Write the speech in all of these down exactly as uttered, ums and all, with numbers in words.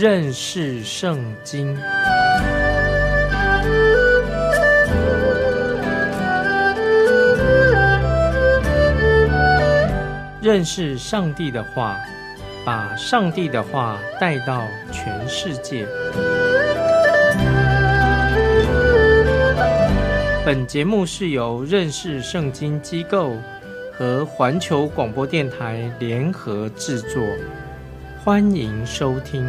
认识圣经。认识上帝的话，把上帝的话带到全世界。本节目是由认识圣经机构和环球广播电台联合制作，欢迎收听。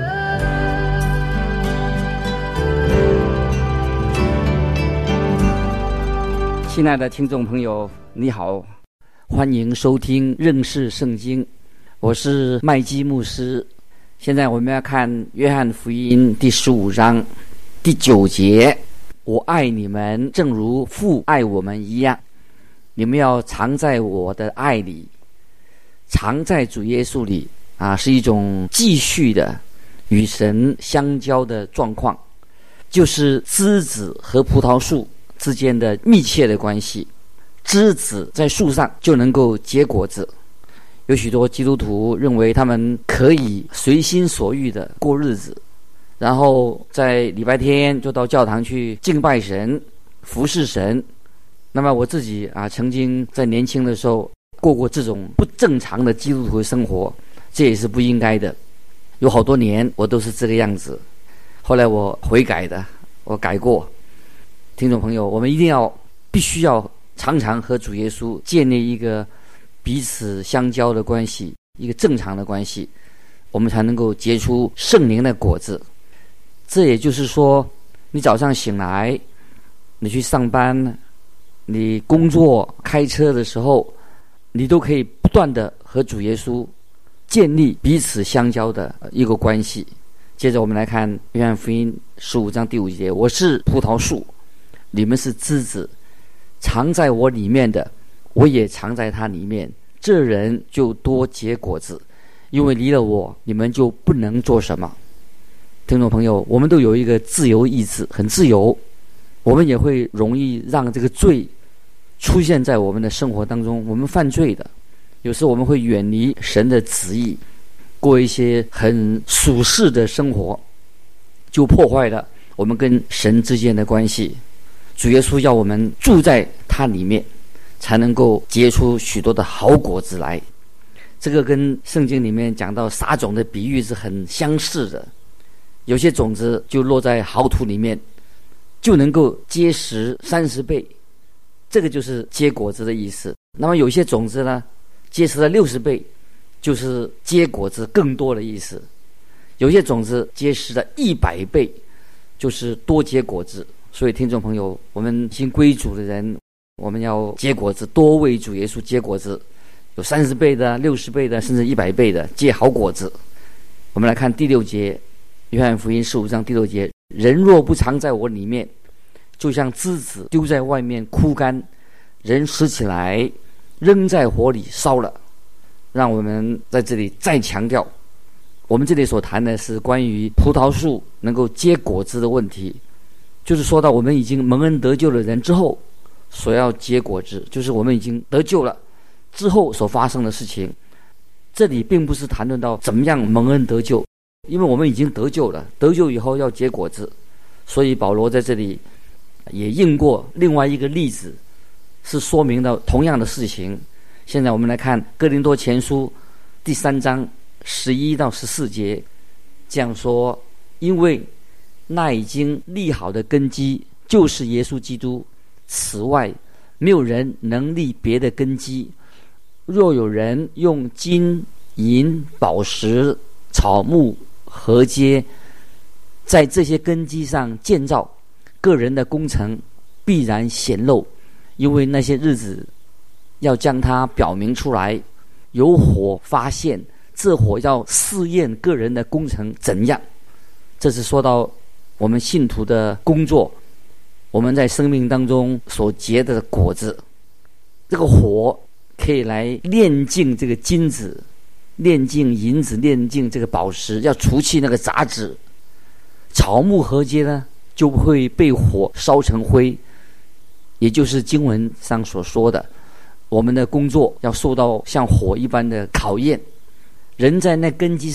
亲爱的听众朋友，你好，欢迎收听认识圣经，我是麦基牧师。现在我们要看约翰福音第十五章第九节，我爱你们正如父爱我们一样，你们要常在我的爱里，常在主耶稣里啊，是一种继续的与神相交的状况，就是枝子和葡萄树之间的密切的关系。枝子在树上就能够结果子，有许多基督徒认为他们可以随心所欲的过日子，然后在礼拜天就到教堂去敬拜神、服侍神。那么我自己啊，曾经在年轻的时候过过这种不正常的基督徒生活，这也是不应该的。有好多年我都是这个样子，后来我悔改的，我改过。听众朋友，我们一定要必须要常常和主耶稣建立一个彼此相交的关系，一个正常的关系，我们才能够结出圣灵的果子。这也就是说，你早上醒来，你去上班，你工作开车的时候，你都可以不断的和主耶稣建立彼此相交的一个关系。接着我们来看约翰福音十五章第五节，我是葡萄树，你们是枝子，藏在我里面的，我也藏在他里面，这人就多结果子，因为离了我，你们就不能做什么。听众朋友，我们都有一个自由意志，很自由，我们也会容易让这个罪出现在我们的生活当中，我们犯罪的，有时候我们会远离神的旨意，过一些很属世的生活，就破坏了我们跟神之间的关系。主耶稣要我们住在他里面，才能够结出许多的好果子来。这个跟圣经里面讲到撒种的比喻是很相似的。有些种子就落在好土里面，就能够结实三十倍，这个就是结果子的意思。那么有些种子呢，结实了六十倍，就是结果子更多的意思。有些种子结实了一百倍，就是多结果子。所以听众朋友，我们新归主的人，我们要结果子，多为主耶稣结果子，有三十倍的、六十倍的，甚至一百倍的结好果子。我们来看第六节，约翰福音十五章第六节，人若不藏在我里面，就像枝子丢在外面枯干，人拾起来扔在火里烧了。让我们在这里再强调，我们这里所谈的是关于葡萄树能够结果子的问题，就是说到我们已经蒙恩得救的人之后所要结果子，就是我们已经得救了之后所发生的事情。这里并不是谈论到怎么样蒙恩得救，因为我们已经得救了，得救以后要结果子。所以保罗在这里也应过另外一个例子，是说明到同样的事情。现在我们来看哥林多前书第三章十一到十四节，这样说，因为那已经立好的根基就是耶稣基督，此外没有人能立别的根基。若有人用金银宝石草木禾秸在这些根基上建造，个人的工程必然显露，因为那些日子要将它表明出来，有火发现，这火要试验个人的工程怎样。这是说到我们信徒的工作，我们在生命当中所结的果子。这个火可以来炼净这个金子，炼净银子，炼净这个宝石，要除去那个杂质。草木禾秸呢，就不会被火烧成灰，也就是经文上所说的，我们的工作要受到像火一般的考验。人在那根基上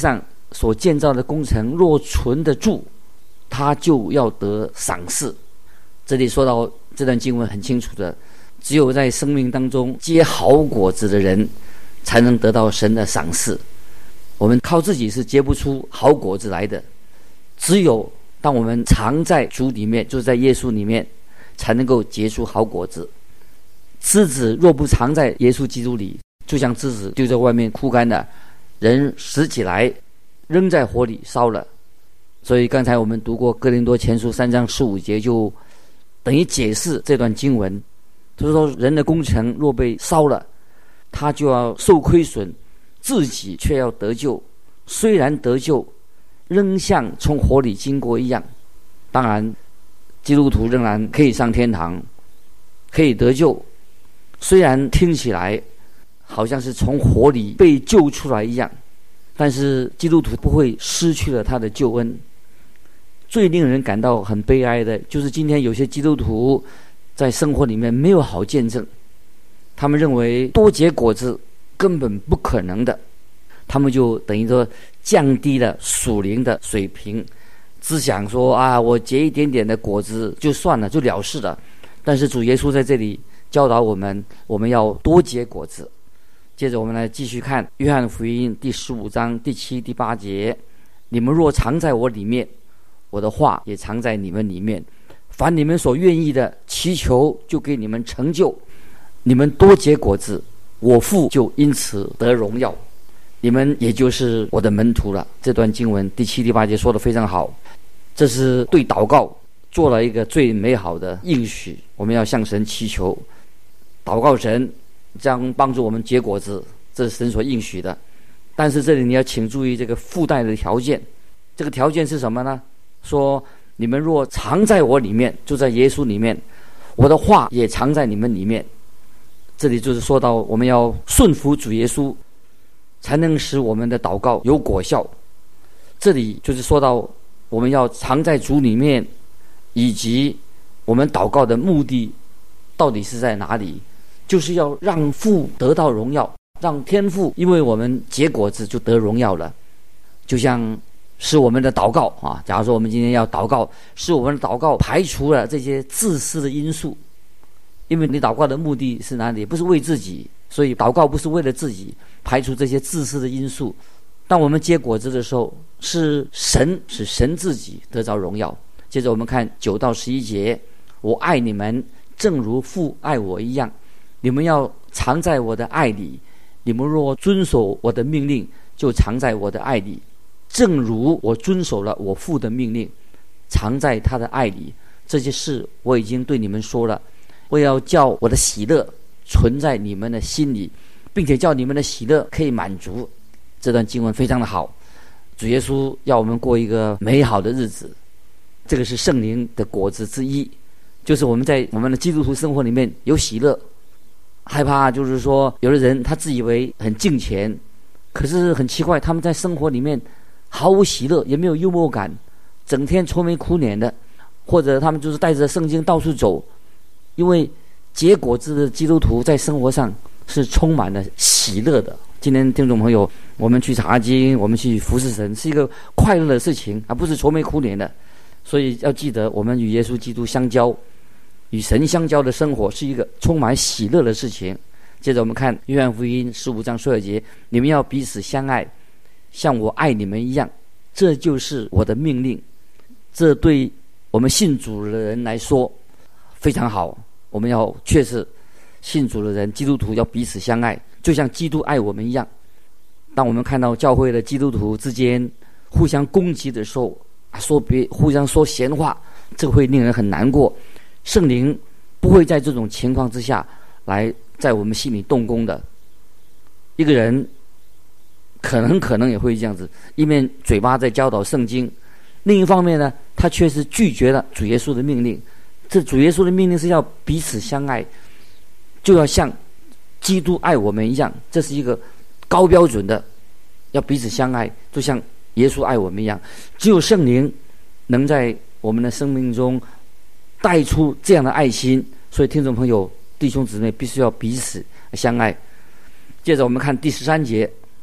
所建造的工程若存得住，他就要得赏赐。这里说到这段经文很清楚的，只有在生命当中结好果子的人才能得到神的赏赐。我们靠自己是结不出好果子来的，只有当我们常在主里面，就是在耶稣里面，才能够结出好果子。枝子若不常在耶稣基督里，就像枝子丢在外面枯干了，人拾起来扔在火里烧了。所以刚才我们读过哥林多前书三章十五节，就等于解释这段经文。就是说，人的工程若被烧了，他就要受亏损，自己却要得救。虽然得救，仍像从火里经过一样。当然，基督徒仍然可以上天堂，可以得救。虽然听起来好像是从火里被救出来一样，但是基督徒不会失去了他的救恩。最令人感到很悲哀的，就是今天有些基督徒在生活里面没有好见证，他们认为多结果子根本不可能的，他们就等于说降低了属灵的水平，只想说啊，我结一点点的果子就算了，就了事了。但是主耶稣在这里教导我们，我们要多结果子。接着我们来继续看约翰福音第十五章第七、第八节：你们若常在我里面，我的话也常在你们里面。凡你们所愿意的，祈求就给你们成就。你们多结果子，我父就因此得荣耀。你们也就是我的门徒了。这段经文第七、第八节说得非常好，这是对祷告做了一个最美好的应许。我们要向神祈求，祷告神将帮助我们结果子，这是神所应许的。但是这里你要请注意这个附带的条件，这个条件是什么呢？说你们若常在我里面，就在耶稣里面，我的话也常在你们里面。这里就是说到我们要顺服主耶稣，才能使我们的祷告有果效。这里就是说到我们要常在主里面，以及我们祷告的目的到底是在哪里，就是要让父得到荣耀，让天父因为我们结果子就得荣耀了。就像是我们的祷告啊，假如说我们今天要祷告，是我们的祷告排除了这些自私的因素。因为你祷告的目的是哪里？不是为自己，所以祷告不是为了自己，排除这些自私的因素。当我们结果子的时候，是神使神自己得着荣耀。接着我们看九到十一节：我爱你们，正如父爱我一样，你们要常在我的爱里。你们若遵守我的命令，就常在我的爱里，正如我遵守了我父的命令，常在他的爱里。这些事我已经对你们说了，我要叫我的喜乐存在你们的心里，并且叫你们的喜乐可以满足。这段经文非常的好，主耶稣要我们过一个美好的日子，这个是圣灵的果子之一，就是我们在我们的基督徒生活里面有喜乐。害怕就是说有的人他自以为很敬虔，可是很奇怪，他们在生活里面毫无喜乐，也没有幽默感，整天愁眉苦脸的，或者他们就是带着圣经到处走。因为结果子的基督徒在生活上是充满了喜乐的。今天听众朋友，我们去查经，我们去服侍神，是一个快乐的事情，而不是愁眉苦脸的。所以要记得，我们与耶稣基督相交，与神相交的生活是一个充满喜乐的事情。接着我们看约翰福音十五章十二节：你们要彼此相爱，像我爱你们一样，这就是我的命令。这对我们信主的人来说非常好。我们要确实信主的人，基督徒要彼此相爱，就像基督爱我们一样。当我们看到教会的基督徒之间互相攻击的时候，说别互相说闲话，这会令人很难过。圣灵不会在这种情况之下来在我们心里动工的。一个人可能可能也会这样子，一面嘴巴在教导圣经，另一方面呢，他却是拒绝了主耶稣的命令。这主耶稣的命令是要彼此相爱，就要像基督爱我们一样，这是一个高标准的，要彼此相爱，就像耶稣爱我们一样。只有圣灵能在我们的生命中带出这样的爱心，所以听众朋友弟兄姊妹必须要彼此相爱。接着我们看第十三节：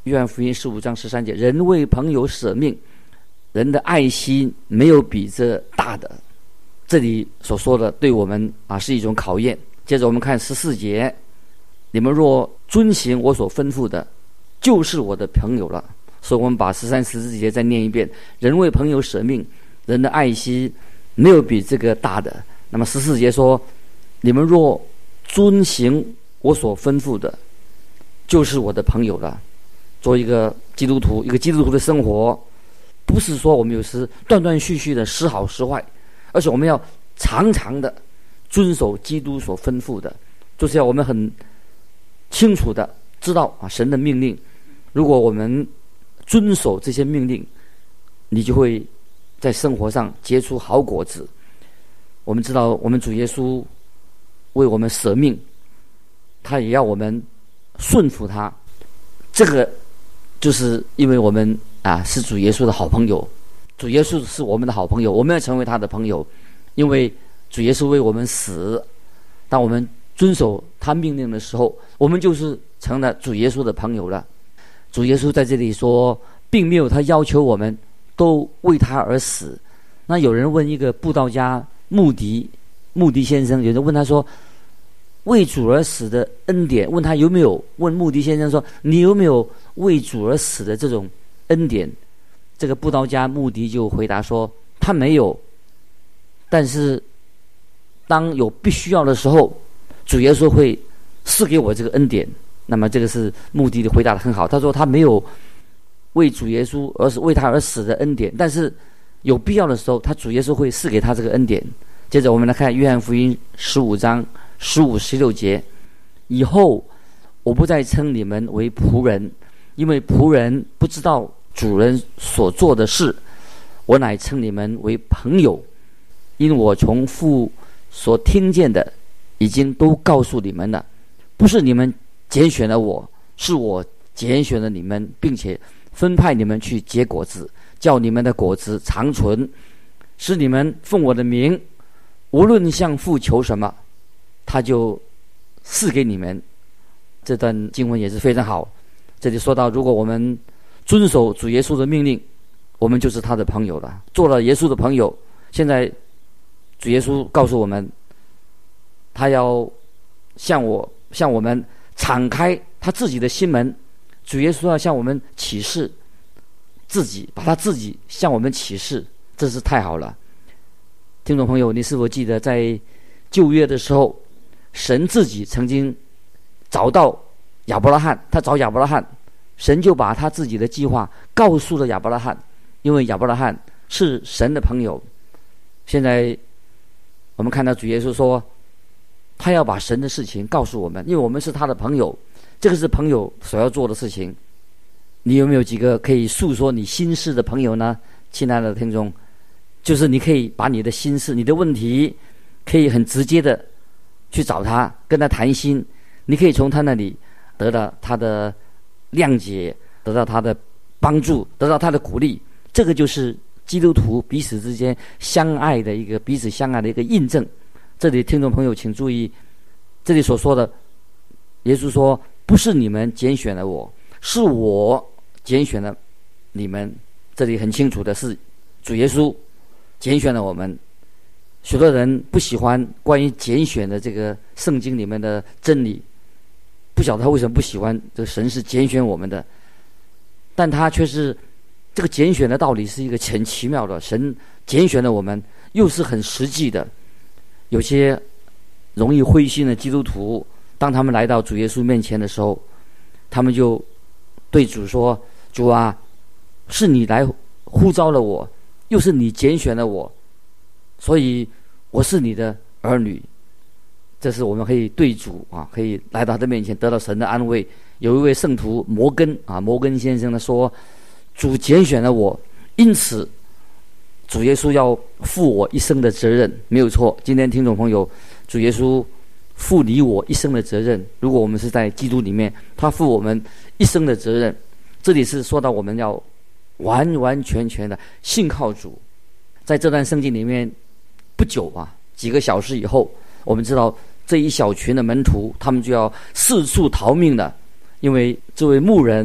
约翰福音十五章十三节，人为朋友舍命，人的爱心没有比这大的。这里所说的对我们啊是一种考验。接着我们看十四节，你们若遵行我所吩咐的，就是我的朋友了。所以我们把十三、十四节再念一遍，人为朋友舍命，人的爱心没有比这个大的。那么十四节说，你们若遵行我所吩咐的，就是我的朋友了。做一个基督徒，一个基督徒的生活，不是说我们有时断断续续的时好时坏，而且我们要常常的遵守基督所吩咐的，就是要我们很清楚的知道啊神的命令。如果我们遵守这些命令，你就会在生活上结出好果子。我们知道我们主耶稣为我们舍命，他也要我们顺服他，这个就是因为我们啊是主耶稣的好朋友，主耶稣是我们的好朋友，我们要成为他的朋友。因为主耶稣为我们死，当我们遵守他命令的时候，我们就是成了主耶稣的朋友了。主耶稣在这里说，并没有他要求我们都为他而死。那有人问一个布道家穆迪穆迪先生，有人问他说，为主而死的恩典，问他有没有，问穆迪先生说，你有没有为主而死的这种恩典？这个布道家穆迪就回答说，他没有，但是当有必须要的时候，主耶稣会赐给我这个恩典。那么这个是穆迪的回答得很好，他说他没有为主耶稣而死，为他而死的恩典，但是有必要的时候，他主耶稣会赐给他这个恩典。接着我们来看约翰福音十五章十五、十六节，以后我不再称你们为仆人，因为仆人不知道主人所做的事，我乃称你们为朋友，因我从父所听见的已经都告诉你们了。不是你们拣选了我，是我拣选了你们，并且分派你们去结果子，叫你们的果子长存，使你们奉我的名无论向父求什么，他就赐给你们。这段经文也是非常好。这里说到，如果我们遵守主耶稣的命令，我们就是他的朋友了，做了耶稣的朋友。现在主耶稣告诉我们，他要向我向我们敞开他自己的心门。主耶稣要向我们启示自己，把他自己向我们启示，这是太好了。听众朋友，你是否记得在旧约的时候，神自己曾经找到亚伯拉罕，他找亚伯拉罕，神就把他自己的计划告诉了亚伯拉罕，因为亚伯拉罕是神的朋友。现在我们看到主耶稣说，他要把神的事情告诉我们，因为我们是他的朋友，这个是朋友所要做的事情。你有没有几个可以诉说你心事的朋友呢？亲爱的听众，就是你可以把你的心事、你的问题，可以很直接的去找他，跟他谈心，你可以从他那里得到他的谅解，得到他的帮助，得到他的鼓励。这个就是基督徒彼此之间相爱的一个彼此相爱的一个印证。这里听众朋友请注意，这里所说的，耶稣说，不是你们拣选了我，是我拣选了你们。这里很清楚的是，主耶稣拣选了我们。许多人不喜欢关于拣选的这个圣经里面的真理，不晓得他为什么不喜欢这个神是拣选我们的，但他却是这个拣选的道理是一个很奇妙的，神拣选了我们，又是很实际的。有些容易灰心的基督徒，当他们来到主耶稣面前的时候，他们就对主说，主啊，是你来呼召了我，又是你拣选了我，所以我是你的儿女。这是我们可以对主啊，可以来到他的面前得到神的安慰。有一位圣徒摩根啊，摩根先生呢说，主拣选了我，因此主耶稣要负我一生的责任。没有错，今天听众朋友，主耶稣负你我一生的责任。如果我们是在基督里面，他负我们一生的责任。这里是说到我们要完完全全的信靠主。在这段圣经里面，不久啊，几个小时以后，我们知道这一小群的门徒，他们就要四处逃命了，因为这位牧人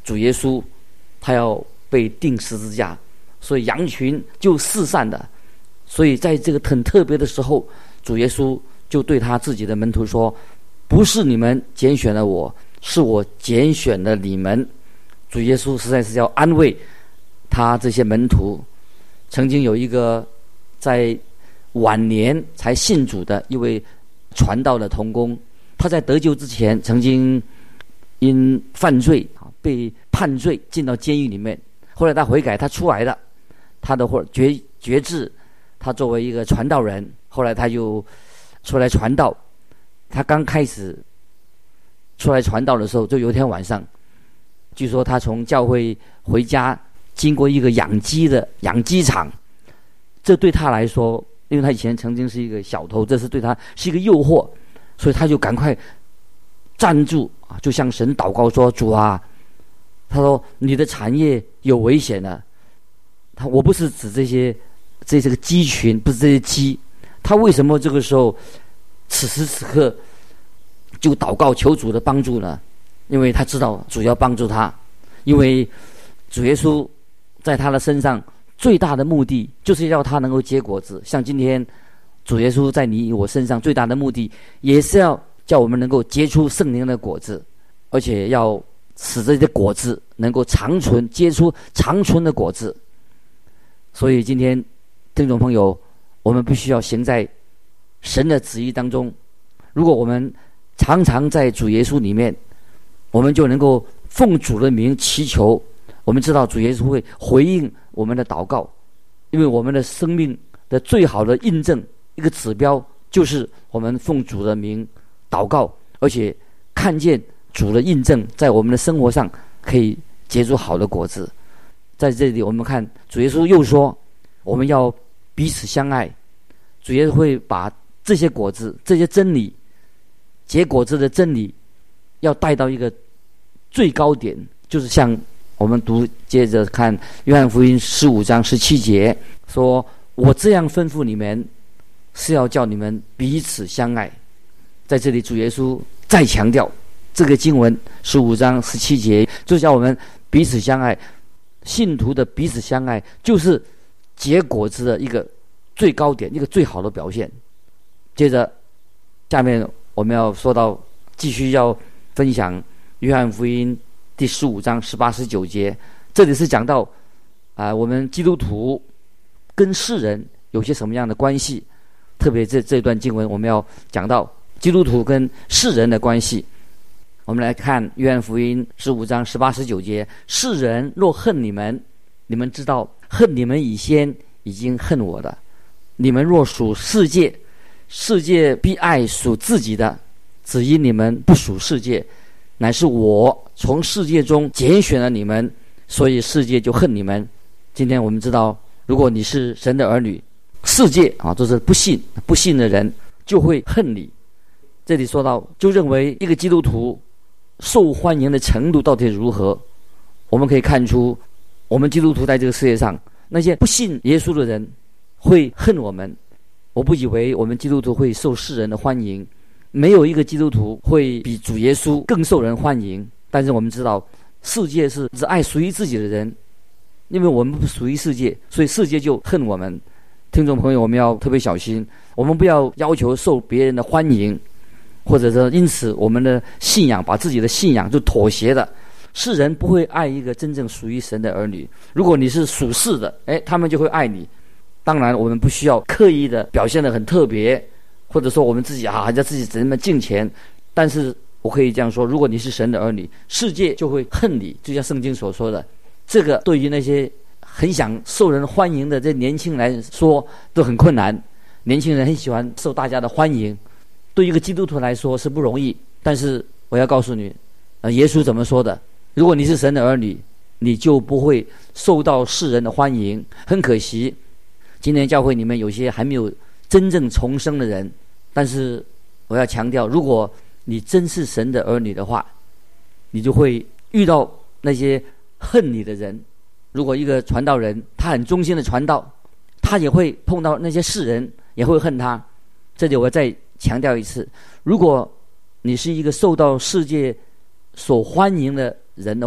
主耶稣他要被钉十字架，所以羊群就四散的。所以在这个很特别的时候，主耶稣就对他自己的门徒说，不是你们拣选了我，是我拣选了你们。主耶稣实在是要安慰他这些门徒。曾经有一个在晚年才信主的一位传道的同工，他在得救之前曾经因犯罪被判罪进到监狱里面，后来他悔改，他出来了，他的觉觉志，他作为一个传道人，后来他就出来传道。他刚开始出来传道的时候，就有一天晚上，据说他从教会回家，经过一个养鸡的养鸡场，这对他来说，因为他以前曾经是一个小偷，这是对他是一个诱惑，所以他就赶快站住啊，就向神祷告说，主啊，他说你的产业有危险了。他我不是指这些这这个鸡群，不是这些鸡，他为什么这个时候此时此刻就祷告求主的帮助呢？因为他知道主要帮助他，因为主耶稣在他的身上最大的目的就是要他能够结果子。像今天主耶稣在你我身上最大的目的，也是要叫我们能够结出圣灵的果子，而且要使这些果子能够长存，结出长存的果子。所以今天听众朋友，我们必须要行在神的旨意当中。如果我们常常在主耶稣里面，我们就能够奉主的名祈求。我们知道主耶稣会回应我们的祷告，因为我们的生命的最好的印证，一个指标就是我们奉主的名祷告，而且看见主的印证在我们的生活上可以结出好的果子。在这里我们看主耶稣又说，我们要彼此相爱。主耶稣会把这些果子，这些真理，结果子的真理要带到一个最高点，就是像我们读接着看约翰福音十五章十七节说，我这样吩咐你们，是要叫你们彼此相爱。在这里主耶稣再强调这个经文十五章十七节，就叫我们彼此相爱。信徒的彼此相爱就是结果子的一个最高点，一个最好的表现。接着下面我们要说到，继续要分享约翰福音第十五章十八十九节，这里是讲到啊、呃，我们基督徒跟世人有些什么样的关系。特别这这段经文我们要讲到基督徒跟世人的关系。我们来看约翰福音十五章十八十九节，世人若恨你们，你们知道恨你们以先已经恨我了。你们若属世界，世界必爱属自己的，只因你们不属世界，乃是我从世界中拣选了你们，所以世界就恨你们。今天我们知道，如果你是神的儿女，世界啊，都是不信不信的人就会恨你。这里说到，就认为一个基督徒受欢迎的程度到底如何，我们可以看出，我们基督徒在这个世界上，那些不信耶稣的人会恨我们。我不以为我们基督徒会受世人的欢迎，没有一个基督徒会比主耶稣更受人欢迎。但是我们知道，世界是只爱属于自己的人，因为我们不属于世界，所以世界就恨我们。听众朋友，我们要特别小心，我们不要要求受别人的欢迎，或者说因此我们的信仰把自己的信仰就妥协了。世人不会爱一个真正属于神的儿女。如果你是属世的，哎，他们就会爱你。当然我们不需要刻意的表现得很特别，或者说我们自己啊，要自己怎么敬虔。但是我可以这样说，如果你是神的儿女，世界就会恨你，就像圣经所说的。这个对于那些很想受人欢迎的这年轻人来说都很困难。年轻人很喜欢受大家的欢迎，对于一个基督徒来说是不容易。但是我要告诉你，呃，耶稣怎么说的？如果你是神的儿女，你就不会受到世人的欢迎。很可惜，今天教会里面有些还没有真正重生的人。但是我要强调，如果你真是神的儿女的话，你就会遇到那些恨你的人。如果一个传道人他很忠心的传道，他也会碰到那些世人也会恨他。这里我再强调一次，如果你是一个受到世界所欢迎的人的话，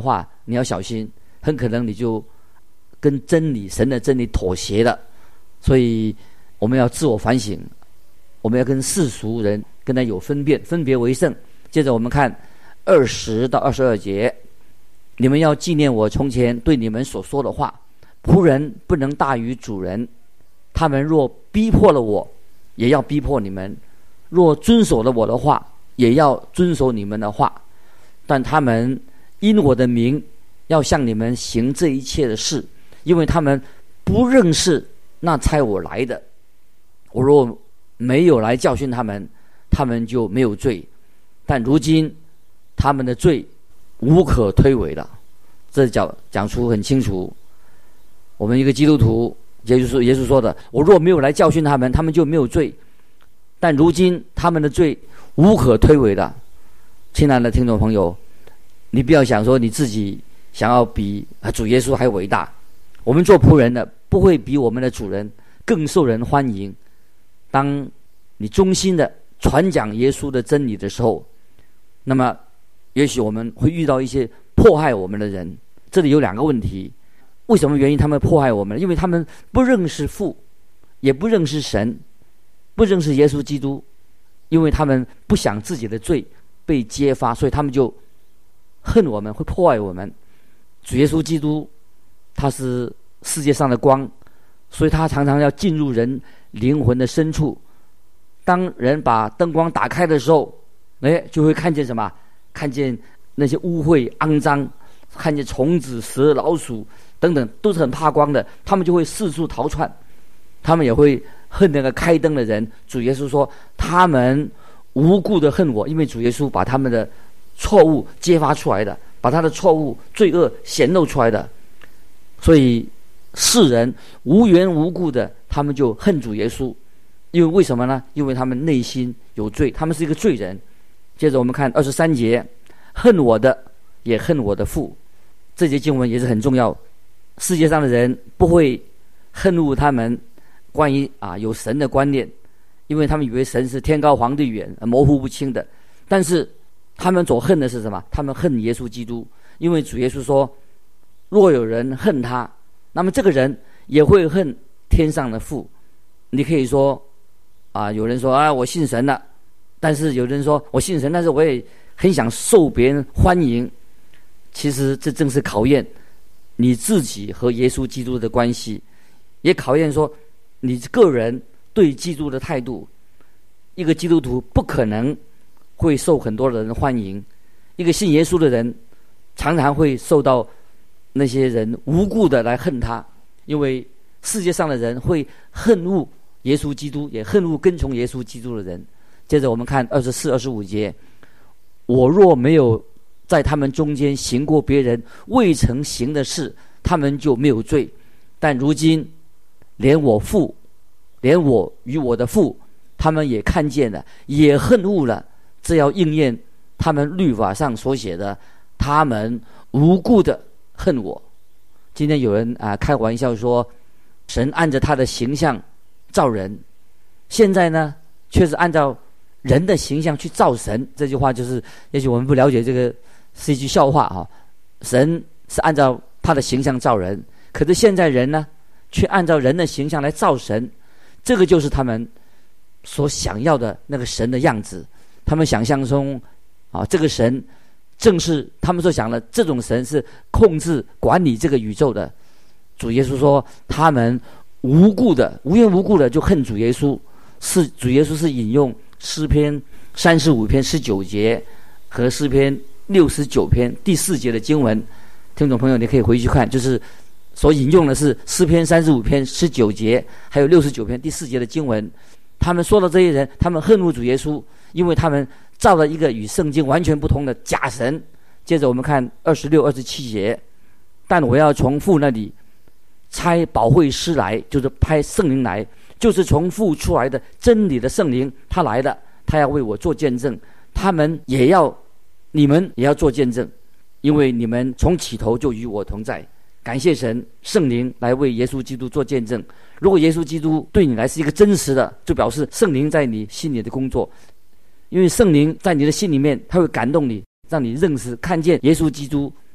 你要小心，很可能你就跟真理神的真理妥协了。所以我们要自我反省，我们要跟世俗人跟他有分辨，分别为圣。接着我们看二十到二十二节，你们要纪念我从前对你们所说的话，仆人不能大于主人，他们若逼迫了我，也要逼迫你们；若遵守了我的话，也要遵守你们的话。但他们因我的名要向你们行这一切的事，因为他们不认识那差我来的。我若没有来教训他们，他们就没有罪，但如今他们的罪无可推诿了。这讲讲出很清楚，我们一个基督徒，也就是耶稣说的，我若没有来教训他们，他们就没有罪，但如今他们的罪无可推诿了。亲爱的听众朋友，你不要想说你自己想要比主耶稣还伟大。我们做仆人的不会比我们的主人更受人欢迎。当你忠心的传讲耶稣的真理的时候，那么也许我们会遇到一些迫害我们的人。这里有两个问题，为什么原因他们迫害我们？因为他们不认识父，也不认识神，不认识耶稣基督，因为他们不想自己的罪被揭发，所以他们就恨我们，会迫害我们。主耶稣基督他是世界上的光，所以他常常要进入人灵魂的深处。当人把灯光打开的时候，哎，就会看见什么？看见那些污秽肮脏，看见虫子蛇老鼠等等，都是很怕光的，他们就会四处逃窜。他们也会恨那个开灯的人。主耶稣说他们无故的恨我，因为主耶稣把他们的错误揭发出来的，把他的错误罪恶显露出来的。所以世人无缘无故的他们就恨主耶稣，因为为什么呢？因为他们内心有罪，他们是一个罪人。接着我们看二十三节，恨我的也恨我的父。这节经文也是很重要。世界上的人不会恨恶他们关于啊有神的观念，因为他们以为神是天高皇帝远，模糊不清的。但是他们所恨的是什么？他们恨耶稣基督，因为主耶稣说，若有人恨他，那么这个人也会恨天上的父。你可以说啊，有人说啊，我信神了，但是有人说我信神，但是我也很想受别人欢迎。其实这正是考验你自己和耶稣基督的关系，也考验说你个人对基督的态度。一个基督徒不可能会受很多人欢迎，一个信耶稣的人常常会受到那些人无故的来恨他，因为世界上的人会恨恶耶稣基督，也恨恶跟从耶稣基督的人。接着我们看二十四、二十五节，我若没有在他们中间行过别人未曾行的事，他们就没有罪。但如今连我父，连我与我的父，他们也看见了，也恨恶了。这要应验他们律法上所写的，他们无故的恨我。今天有人啊开玩笑说，神按着他的形象造人，现在呢却是按照人的形象去造神。这句话就是也许我们不了解，这个是一句笑话啊。神是按照他的形象造人，可是现在人呢却按照人的形象来造神。这个就是他们所想要的那个神的样子。他们想象中啊，这个神正是他们所想的，这种神是控制管理这个宇宙的。主耶稣说他们无故的无缘无故的就恨主耶稣，是主耶稣是引用诗篇三十五篇十九节和诗篇六十九篇第四节的经文。听众朋友你可以回去看，就是所引用的是诗篇三十五篇十九节还有六十九篇第四节的经文。他们说的这些人，他们恨恶主耶稣，因为他们造了一个与圣经完全不同的假神。接着我们看二十六、二十七节，但我要从父那里差保惠师来，就是派圣灵来，就是从父出来的真理的圣灵，他来了，他要为我做见证。他们也要，你们也要做见证，因为你们从起头就与我同在。感谢神，圣灵来为耶稣基督做见证。如果耶稣基督对你来是一个真实的，就表示圣灵在你心里的工作。因为圣灵在你的心里面，他会感动你，让你认识看见耶稣基督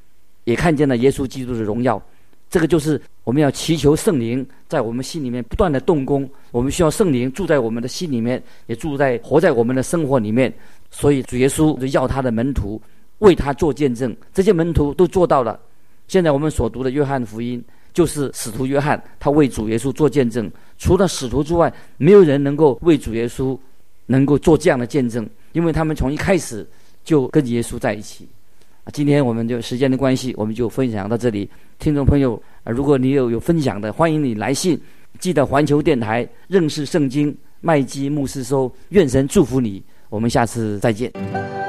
也看见了耶稣基督的荣耀。这个就是我们要祈求圣灵在我们心里面不断的动工，我们需要圣灵住在我们的心里面，也住在活在我们的生活里面。所以主耶稣就要他的门徒为他做见证，这些门徒都做到了。现在我们所读的约翰福音就是使徒约翰，他为主耶稣做见证。除了使徒之外，没有人能够为主耶稣能够做这样的见证，因为他们从一开始就跟耶稣在一起。今天我们就时间的关系，我们就分享到这里。听众朋友，如果你有有分享的，欢迎你来信，记得环球电台认识圣经麦基牧师收。愿神祝福你，我们下次再见。